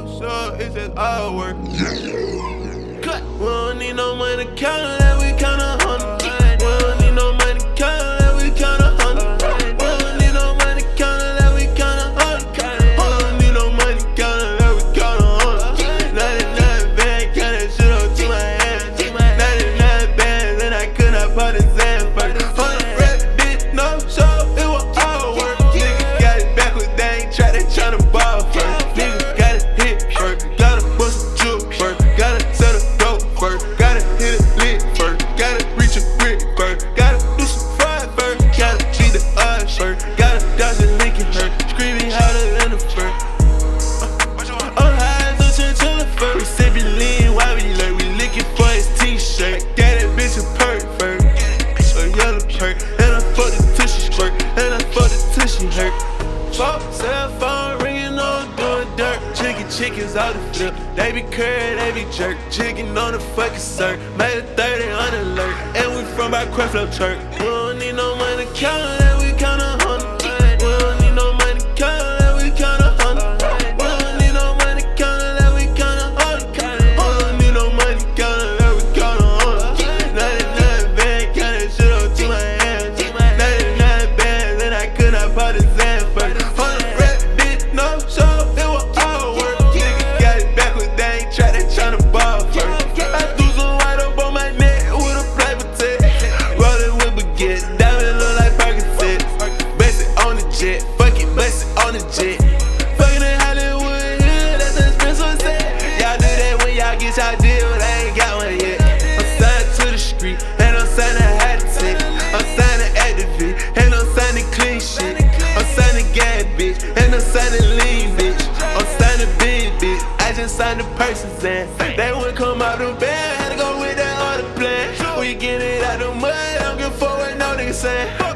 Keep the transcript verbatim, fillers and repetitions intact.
so it's just all work. Cut. We don't need no money to count that, we count a hundred. We don't need no money to count that, we count a hundred. We don't need no money to count that, we count a hundred. We don't need no money to count that, we count a hundred. ninety-nine bands, count that shit up to my hands. ninety-nine bands, and I could not put his hand first. Hundred rap, bitch, no show, it was all work. Nigga got it backwards, they ain't try, they tryna ball first. Nigga got it hit first, gotta bust a juke first, gotta set a dope first, gotta hit it lit first, gotta reach a brick first, gotta do some fraud first, gotta beat the odds first, gotta dodge a Lincoln hurt, screaming harder than the first. On highs, on chinchilla first, we sippin' lean while we lurk, we lickin' for his t-shirt. Got that bitch a perk first, a yellow perk, and I fuck the tushy squirt, and I fuck the tushy hurt. Phone, cell phone ringing on doing dirt. Chicken chickens out the flip. They be curd, they be jerk. Chicken on the fucking circ. Made a thirty on alert. And we from our Creflo Church. We don't need no money to count that, we count a hundred. We don't need no money to count that, we count a hundred. We don't need no money to count that, we count a hundred. We don't need no money to count that, we count a hundred. ninety-nine bands, count that shit up to my hands. ninety-nine bands, and I could not put his hand first. Hundred rap, bitch, no show, it was all work. Nigga got it backwards, they ain't try, they tryna ball first. I threw some white up on my neck with a flavor tech. Rollin' with baguette, diamond look like Percocet. Bust it on the jet, fuck it, bust it on the jet. Fuckin' in Hollywood, yeah, that's an expensive set. Y'all do that when y'all get y'all deal, but I ain't got one yet. I'm signed to the street, and I'm signing high tech. I'm signing activist, and I'm signing clean shit. I'm signing gas, bitch, and I'm signing lean, bitch. I'm signing big, bitch. I just signed the person's in. They wouldn't come out the bed, had to go with that other plan. We get it out the mud, I don't give a fuck what no nigga saying.